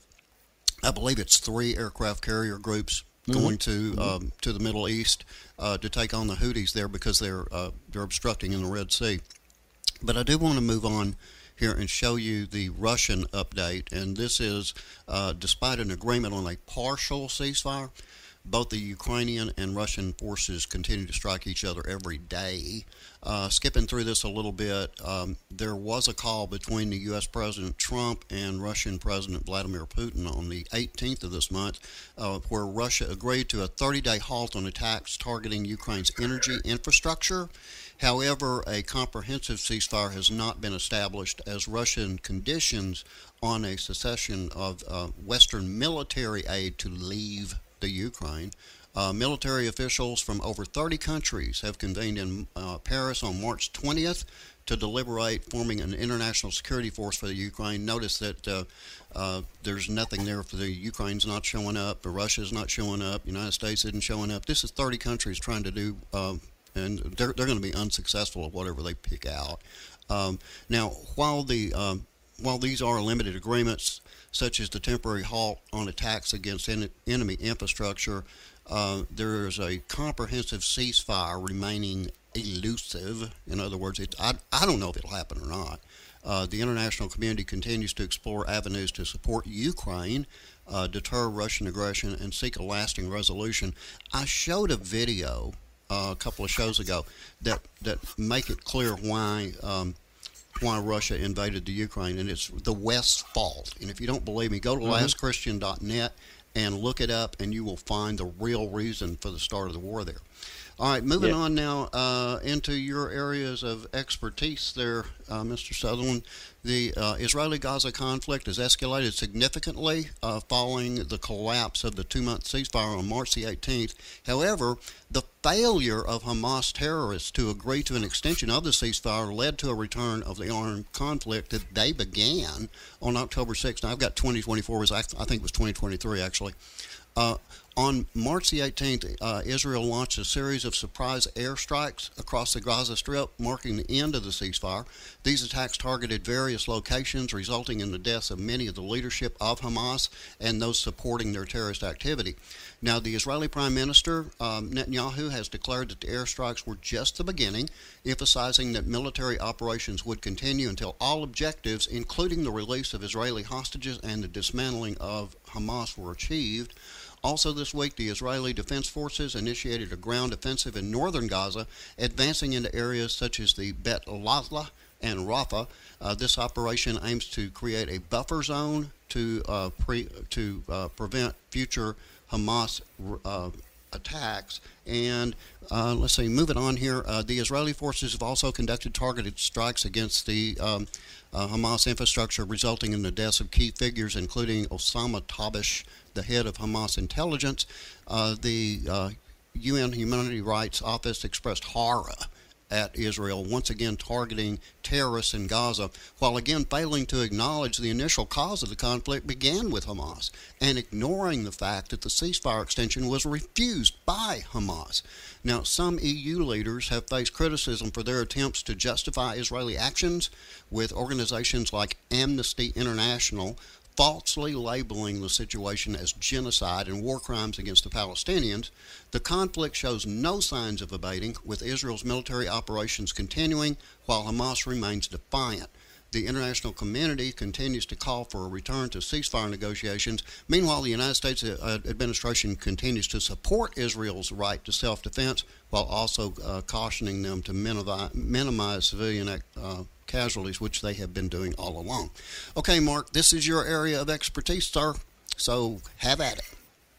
I believe it's three aircraft carrier groups mm-hmm. going to um, to the Middle East uh, to take on the Houthis there because they're uh, they're obstructing in the Red Sea. But I do want to move on here and show you the Russian update. And this is, uh, despite an agreement on a partial ceasefire, both the Ukrainian and Russian forces continue to strike each other every day. Uh, skipping through this a little bit, um, there was a call between the U S President Trump and Russian President Vladimir Putin on the eighteenth of this month, uh, where Russia agreed to a thirty-day halt on attacks targeting Ukraine's energy infrastructure. However, a comprehensive ceasefire has not been established as Russian conditions on a cessation of uh, Western military aid to leave the Ukraine. Uh, military officials from over thirty countries have convened in uh, Paris on March twentieth to deliberate forming an international security force for the Ukraine. Notice that uh, uh, there's nothing there for the Ukraine's not showing up, the Russia's not showing up, the United States isn't showing up. This is thirty countries trying to do, uh, and they're, they're going to be unsuccessful at whatever they pick out. Um, now, while the um, while these are limited agreements, such as the temporary halt on attacks against en- enemy infrastructure, Uh, there is a comprehensive ceasefire remaining elusive. In other words, it, I, I don't know if it'll happen or not. Uh, the international community continues to explore avenues to support Ukraine, uh, deter Russian aggression, and seek a lasting resolution. I showed a video uh, a couple of shows ago that, that make it clear why um, why Russia invaded the Ukraine, and it's the West's fault. And if you don't believe me, go to mm-hmm. last christian dot net and look it up, and you will find the real reason for the start of the war there. All right, moving yeah. on now uh, into your areas of expertise there, uh, Mister Sutherland. The uh, Israeli-Gaza conflict has escalated significantly uh, following the collapse of the two-month ceasefire on March the eighteenth. However, the failure of Hamas terrorists to agree to an extension of the ceasefire led to a return of the armed conflict that they began on October sixth. Now, I've got twenty twenty-four, was I think it was twenty twenty-three, actually. Uh, on March the eighteenth, uh, Israel launched a series of surprise airstrikes across the Gaza Strip, marking the end of the ceasefire. These attacks targeted various locations, resulting in the deaths of many of the leadership of Hamas and those supporting their terrorist activity. Now, the Israeli Prime Minister, um, Netanyahu, has declared that the airstrikes were just the beginning, emphasizing that military operations would continue until all objectives, including the release of Israeli hostages and the dismantling of Hamas, were achieved. Also this week, the Israeli Defense Forces initiated a ground offensive in northern Gaza, advancing into areas such as the Bet Lahla and Rafah. Uh, this operation aims to create a buffer zone to uh, pre, to uh, prevent future Hamas uh, attacks. And uh, let's see, moving on here, uh, the Israeli forces have also conducted targeted strikes against the um, uh, Hamas infrastructure, resulting in the deaths of key figures, including Osama Tabish, the head of Hamas intelligence. Uh, the uh, U N Humanity Rights Office expressed horror at Israel once again targeting terrorists in Gaza, while again failing to acknowledge the initial cause of the conflict began with Hamas and ignoring the fact that the ceasefire extension was refused by Hamas. Now, some E U leaders have faced criticism for their attempts to justify Israeli actions, with organizations like Amnesty International falsely labeling the situation as genocide and war crimes against the Palestinians. The conflict shows no signs of abating, with Israel's military operations continuing while Hamas remains defiant. The international community continues to call for a return to ceasefire negotiations. Meanwhile, the United States administration continues to support Israel's right to self-defense, while also uh, cautioning them to minimize, minimize civilian uh, casualties, which they have been doing all along. Okay, Mark, this is your area of expertise, sir, so have at it.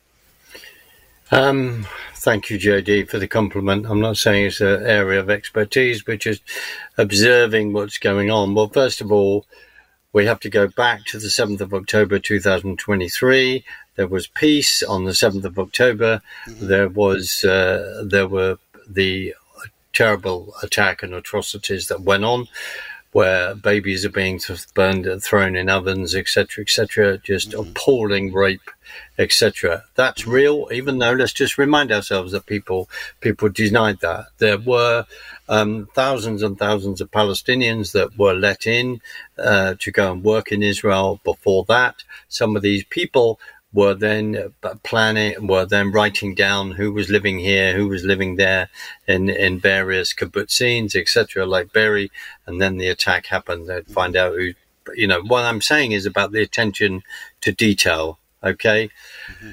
Um, thank you, J D, for the compliment. I'm not saying it's an area of expertise, but just observing what's going on. Well, first of all, we have to go back to the seventh of October two thousand twenty-three. There was peace on the seventh of October. Mm-hmm. There was uh, there were the terrible attack and atrocities that went on, where babies are being burned and thrown in ovens, et cetera, et cetera, just mm-hmm. appalling rape, et cetera. That's mm-hmm. real, even though let's just remind ourselves that people people denied that. There were um, thousands and thousands of Palestinians that were let in uh, to go and work in Israel before that. Some of these people were then planning, were then writing down who was living here, who was living there in, in various kibbutzim, et cetera, like Be'eri, and then the attack happened. They'd find out who, you know, what I'm saying is about the attention to detail, okay? Mm-hmm.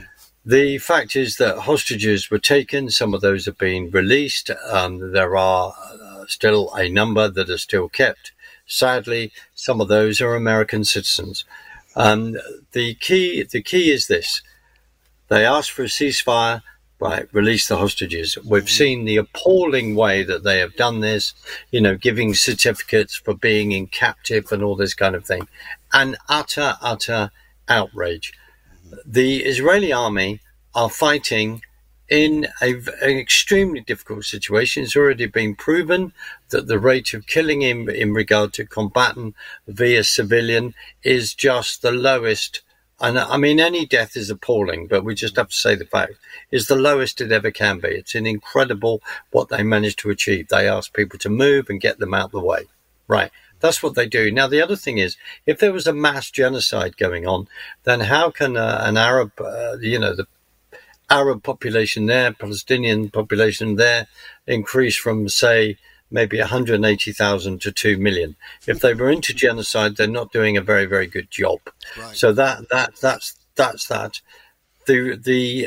The fact is that hostages were taken. Some of those have been released. Um, there are uh, still a number that are still kept. Sadly, some of those are American citizens. Um, the key, the key is this: they asked for a ceasefire. Right, release the hostages. We've seen the appalling way that they have done this, you know, giving certificates for being in captive and all this kind of thing. An utter, utter outrage. The Israeli army are fighting in a, an extremely difficult situation. It's already been proven that the rate of killing in, in regard to combatant via civilian is just the lowest. And I mean, any death is appalling, but we just have to say the fact is the lowest it ever can be. It's an incredible what they managed to achieve. They ask people to move and get them out of the way. Right. That's what they do. Now, the other thing is, if there was a mass genocide going on, then how can uh, an Arab, uh, you know, the Arab population there, Palestinian population there, increase from, say, maybe one hundred eighty thousand to two million. If they were into genocide, they're not doing a very, very good job. Right. So that that that's that's that. The the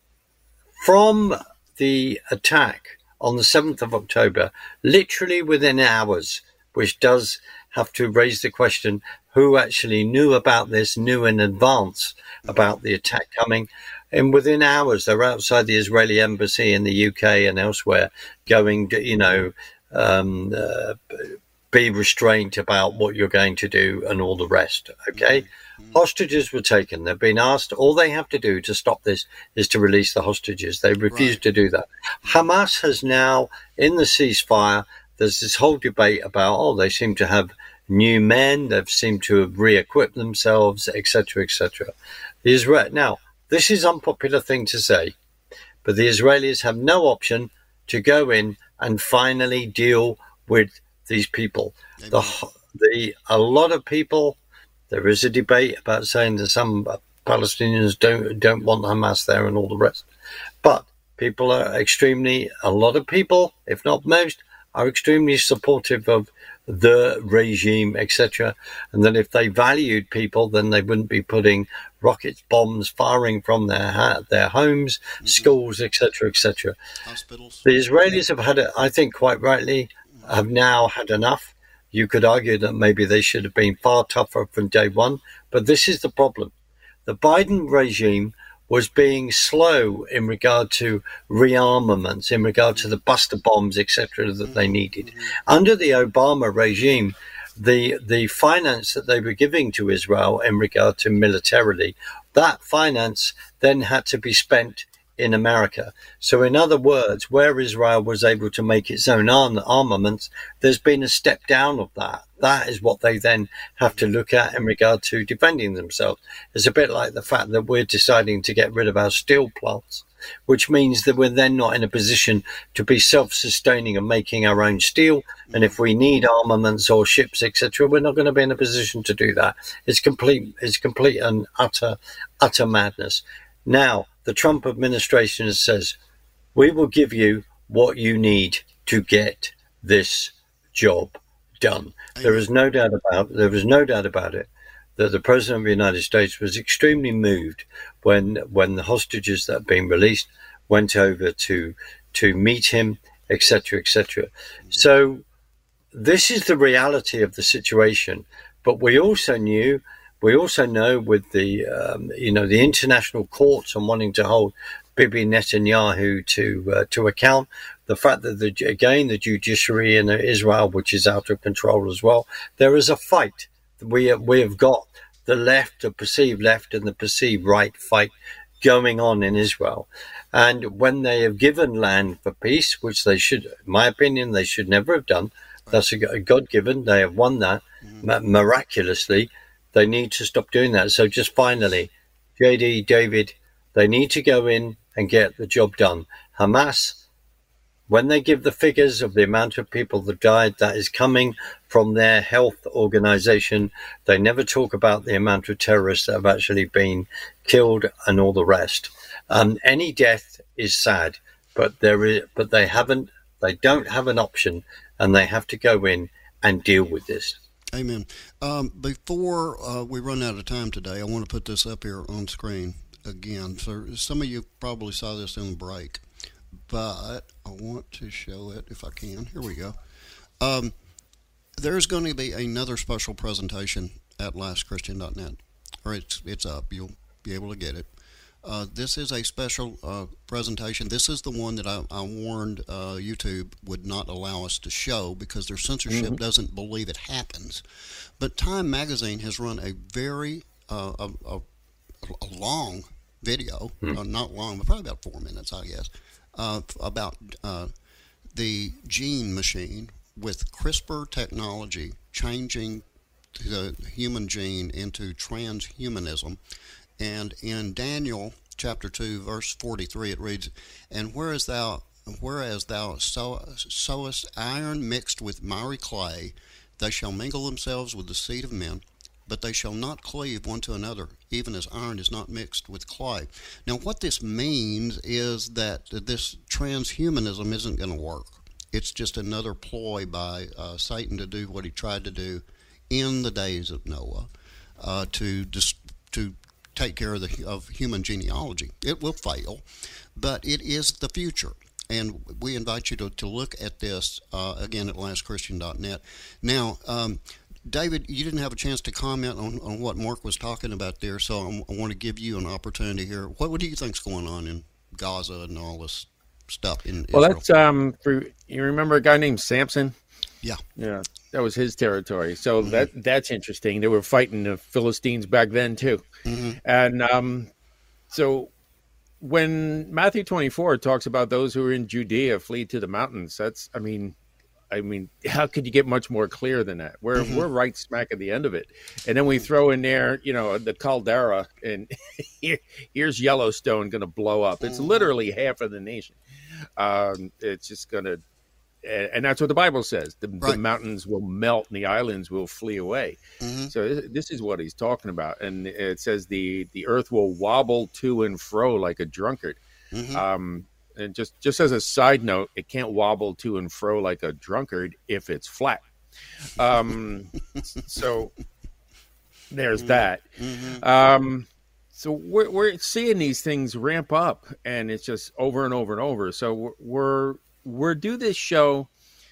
from the attack on the seventh of October, literally within hours, which does have to raise the question: who actually knew about this, knew in advance about the attack coming? And within hours, they're outside the Israeli embassy in the U K and elsewhere, going, you know. Um, uh, be restrained about what you're going to do and all the rest. Okay. Mm-hmm. Hostages were taken. They've been asked, all they have to do to stop this is to release the hostages. They refuse right. to do that. Hamas has now, in the ceasefire, there's this whole debate about, oh, they seem to have new men. They've seemed to have re-equipped themselves, et cetera, et cetera. The Israel, now, this is an unpopular thing to say, but the Israelis have no option to go in and finally deal with these people. The, the a lot of people, there is a debate about saying that some Palestinians don't don't want Hamas there and all the rest. But people are extremely, a lot of people, if not most, are extremely supportive of the regime, et cetera. And that if they valued people, then they wouldn't be putting rockets, bombs, firing from their their homes, mm-hmm. schools, et cetera, et cetera. Hospitals. The Israelis have had, it, I think, quite rightly, have now had enough. You could argue that maybe they should have been far tougher from day one, but this is the problem. The Biden regime was being slow in regard to rearmaments, in regard to the buster bombs, et cetera, that they needed. Under the Obama regime, the the finance that they were giving to Israel in regard to militarily, that finance then had to be spent in America. So in other words, where Israel was able to make its own arm, armaments, there's been a step down of that. That is what they then have to look at in regard to defending themselves. It's a bit like the fact that we're deciding to get rid of our steel plants, which means that we're then not in a position to be self-sustaining and making our own steel. And if we need armaments or ships, et cetera, we're not going to be in a position to do that. It's complete, it's complete and utter, utter madness. Now, the Trump administration says, we will give you what you need to get this job done. There is no doubt about there is no doubt about it that the President of the United States was extremely moved when when the hostages that have been released went over to to meet him, et cetera, et cetera. So this is the reality of the situation. But we also knew, we also know with the um, you know the international courts and wanting to hold Bibi Netanyahu to uh, to account, the fact that the again the judiciary in Israel, which is out of control as well, there is a fight. We have, we have got the left, the perceived left, and the perceived right fight going on in Israel. And when they have given land for peace, which they should, in my opinion, they should never have done. That's a God-given. They have won that mm-hmm. miraculously. They need to stop doing that. So just finally, J D, David, they need to go in and get the job done. Hamas, when they give the figures of the amount of people that died, that is coming from their health organization. They never talk about the amount of terrorists that have actually been killed and all the rest. Um, any death is sad, but there is, but they haven't, they don't have an option, and they have to go in and deal with this. Amen. Um, before uh, we run out of time today, I want to put this up here on screen. again. So some of you probably saw this in the break, but I want to show it if I can. Here we go. Um, there's going to be another special presentation at last christian dot net, or it's it's up. You'll be able to get it. Uh, this is a special uh, presentation. This is the one that I, I warned uh, YouTube would not allow us to show because their censorship mm-hmm. doesn't believe it happens. But Time Magazine has run a very uh, a, a, a long video, mm-hmm. uh, not long, but probably about four minutes, I guess, uh, about uh, the gene machine with CRISPR technology changing the human gene into transhumanism. And in Daniel chapter two, verse forty-three, it reads, "And whereas thou, whereas thou sow, sowest iron mixed with miry clay, they shall mingle themselves with the seed of men, but they shall not cleave one to another, even as iron is not mixed with clay." Now, what this means is that this transhumanism isn't going to work. It's just another ploy by uh, Satan to do what he tried to do in the days of Noah, uh, to dis- to take care of the of human genealogy. It will fail, but it is the future. And we invite you to, to look at this, uh, again, at last christian dot net. Now, um, David, you didn't have a chance to comment on, on what Mark was talking about there, so I, I want to give you an opportunity here. What, what do you think's going on in Gaza and all this stuff in well, Israel? Well, that's, um, for, you remember a guy named Samson? Yeah. Yeah, that was his territory. So mm-hmm. that that's interesting. They were fighting the Philistines back then, too. Mm-hmm. And um, so when Matthew twenty-four talks about those who are in Judea flee to the mountains, that's, I mean, I mean, how could you get much more clear than that? We're mm-hmm. we're right smack at the end of it. And then we throw in there, you know, the caldera, and here, here's Yellowstone going to blow up. It's literally half of the nation. Um, it's just going to, and that's what the Bible says. The, right. the mountains will melt and the islands will flee away. Mm-hmm. So this is what he's talking about. And it says the, the earth will wobble to and fro like a drunkard. Mm-hmm. Um, and just, just as a side note, it can't wobble to and fro like a drunkard if it's flat. Um, so there's mm-hmm. that. Mm-hmm. Um, so we're, we're seeing these things ramp up, and it's just over and over and over. So we're, we're We're do this show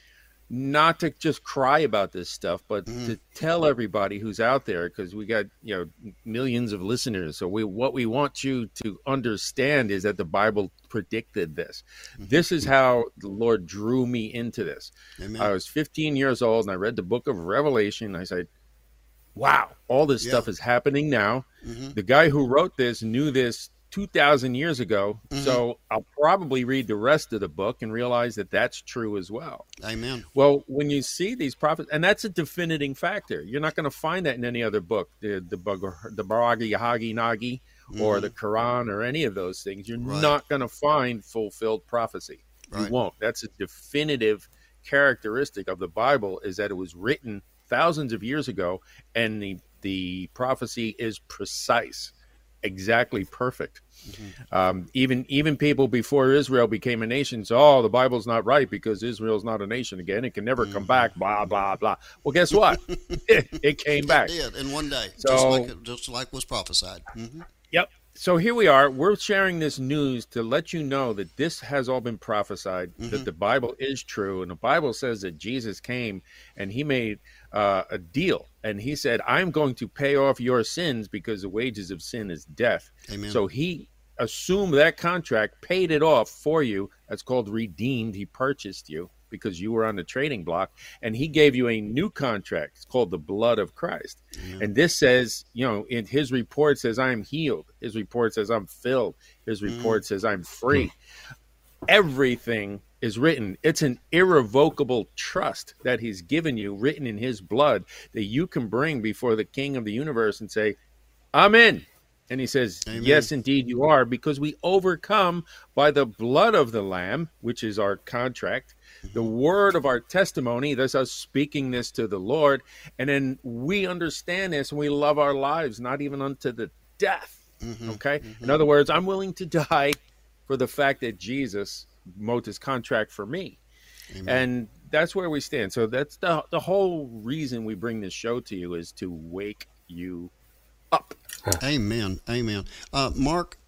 not to just cry about this stuff, but mm. to tell everybody who's out there, because we got, you know, millions of listeners. So we what we want you to understand is that the Bible predicted this. Mm-hmm. This is how the Lord drew me into this. Amen. I was fifteen years old, and I read the book of Revelation. I said, wow, all this yeah. stuff is happening now. Mm-hmm. The guy who wrote this knew this two thousand years ago. Mm-hmm. So I'll probably read the rest of the book and realize that that's true as well. Amen. Well, when you see these prophets, and that's a definiting factor. You're not going to find that in any other book, the the, the Baragi Hagi Nagi mm-hmm. or the Quran or any of those things. You're right. not going to find fulfilled prophecy. Right. You won't. That's a definitive characteristic of the Bible, is that it was written thousands of years ago, and the the prophecy is precise. Exactly perfect. Mm-hmm. Um, even even people before Israel became a nation say, oh, the Bible's not right because Israel's not a nation again. It can never mm-hmm. come back, blah, blah, blah. Well, guess what? it, it came back. It did in one day, so, just, like, just like was prophesied. Mm-hmm. Yep. So here we are. We're sharing this news to let you know that this has all been prophesied, mm-hmm. that the Bible is true. And the Bible says that Jesus came and he made uh, a deal. And he said, I'm going to pay off your sins because the wages of sin is death. Amen. So he assumed that contract, paid it off for you. That's called redeemed. He purchased you because you were on the trading block, and he gave you a new contract. It's called the blood of Christ. Yeah. And this says, you know, in his report says, I'm healed. His report says, I'm filled. His report mm. says, I'm free. Mm. Everything is written. It's an irrevocable trust that he's given you, written in his blood, that you can bring before the King of the universe and say, I'm in. And he says, Amen. Yes, indeed you are, because we overcome by the blood of the Lamb, which is our contract, the word of our testimony. That's us speaking this to the Lord. And then we understand this and we love our lives, not even unto the death. Mm-hmm. Okay. Mm-hmm. In other words, I'm willing to die for the fact that Jesus wrote his contract for me. Amen. And that's where we stand. So that's the the whole reason we bring this show to you, is to wake you up. Amen. Amen. Uh, Mark,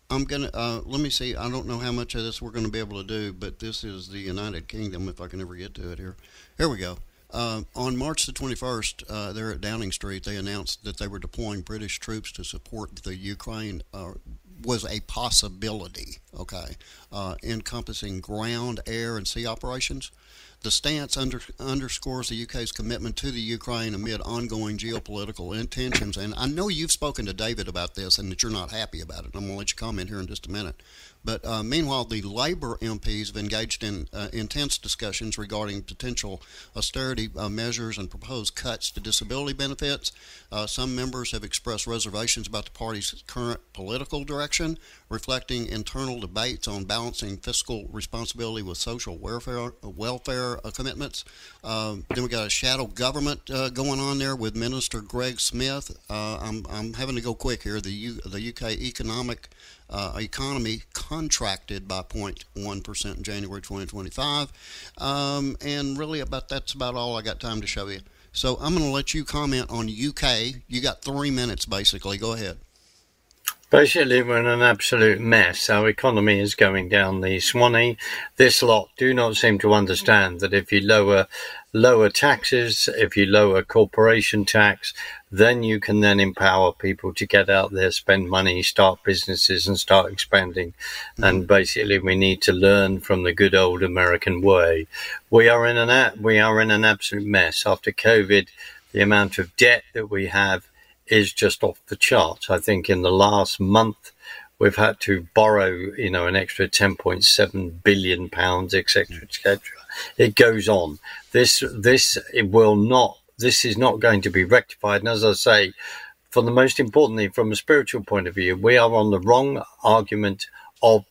I'm gonna uh, let me see. I don't know how much of this we're going to be able to do, but this is the United Kingdom. If I can ever get to it here, here we go. Uh, on March the twenty-first, uh, there at Downing Street, they announced that they were deploying British troops to support the Ukraine. Uh, was a possibility, okay, uh, encompassing ground, air, and sea operations. The stance under, underscores the U K's commitment to the Ukraine amid ongoing geopolitical tensions. And I know you've spoken to David about this and that you're not happy about it. I'm going to let you comment here in just a minute. But uh, meanwhile, the Labour M Ps have engaged in uh, intense discussions regarding potential austerity uh, measures and proposed cuts to disability benefits. Uh, some members have expressed reservations about the party's current political direction, reflecting internal debates on balancing fiscal responsibility with social welfare, welfare uh, commitments. Um, then we got a shadow government uh, going on there with Minister Greg Smith. Uh, I'm, I'm having to go quick here. The, U, the U K economic Uh, economy contracted by zero point one percent in January twenty twenty-five, um, and really about that's about all I got time to show you. So I'm going to let you comment on U K. You got three minutes basically. Go ahead. Basically, we're in an absolute mess. Our economy is going down the Swanee. This lot do not seem to understand that if you lower lower taxes, if you lower corporation tax, then you can then empower people to get out there, spend money, start businesses and start expanding. Mm-hmm. And basically, we need to learn from the good old American way. We are in an we are in an absolute mess. After COVID, the amount of debt that we have is just off the charts. I think in the last month, we've had to borrow, you know, an extra ten point seven billion pounds, et cetera, et cetera. It goes on. This, this, it will not, this is not going to be rectified. And as I say, for the most importantly, from a spiritual point of view, we are on the wrong argument of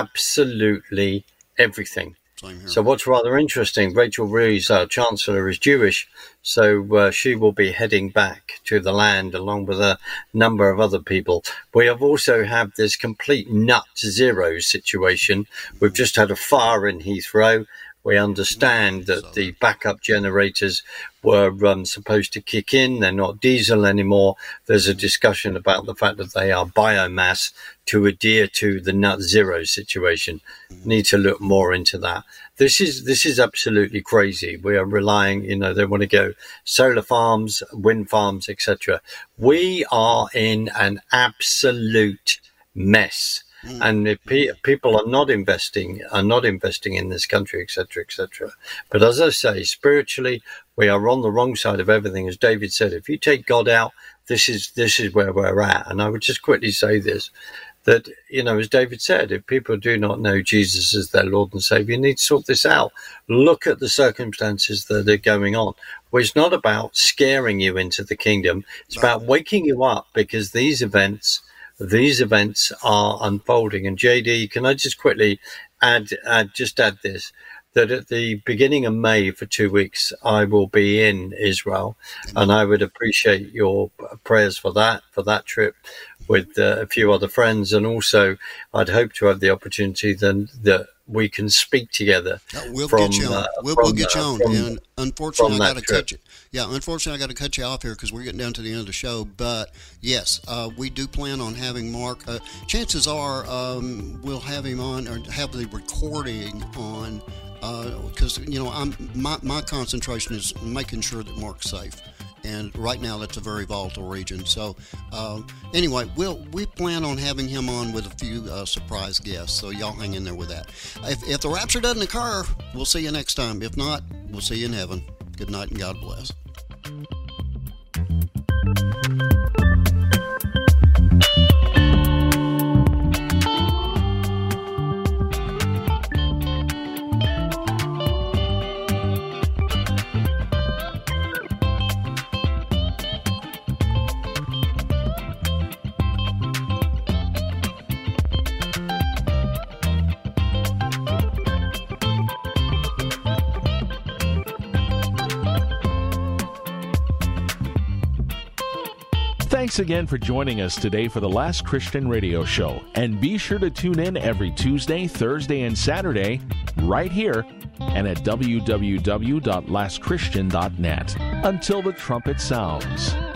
absolutely everything. So what's rather interesting, Rachel Reeves, our Chancellor, is Jewish, so uh, she will be heading back to the land along with a number of other people. We have also had this complete nut zero situation. We've just had a fire in Heathrow. We understand that the backup generators were um, supposed to kick in. They're not diesel anymore. There's a discussion about the fact that they are biomass to adhere to the net zero situation. Need to look more into that. This is this is absolutely crazy. We are relying, you know, they want to go solar farms, wind farms, et cetera. We are in an absolute mess. Mm. And if pe- people are not investing, are not investing in this country, et cetera, et cetera. But as I say, spiritually, we are on the wrong side of everything. As David said, if you take God out, this is this is where we're at. And I would just quickly say this, that, you know, as David said, if people do not know Jesus as their Lord and Savior, you need to sort this out. Look at the circumstances that are going on. Well, it's not about scaring you into the kingdom. It's about waking you up, because these events... These events are unfolding. And J D, can I just quickly add, add, just add this, that at the beginning of May for two weeks, I will be in Israel, and I would appreciate your prayers for that, for that trip with uh, a few other friends. And also I'd hope to have the opportunity then that we can speak together. We'll from, get you on. Uh, we'll, from, we'll get you uh, on. From, and unfortunately, I got to trip. cut you. Yeah, unfortunately, I got to cut you off here because we're getting down to the end of the show. But yes, uh, we do plan on having Mark. Uh, chances are um, we'll have him on, or have the recording on, because uh, you know, I'm my my concentration is making sure that Mark's safe. And right now, that's a very volatile region. So, uh, anyway, we'll we plan on having him on with a few uh, surprise guests. So y'all hang in there with that. If, if the rapture doesn't occur, we'll see you next time. If not, we'll see you in heaven. Good night and God bless. Thanks again for joining us today for the Last Christian Radio Show. And be sure to tune in every Tuesday, Thursday, and Saturday right here and at w w w dot last christian dot net. Until the trumpet sounds.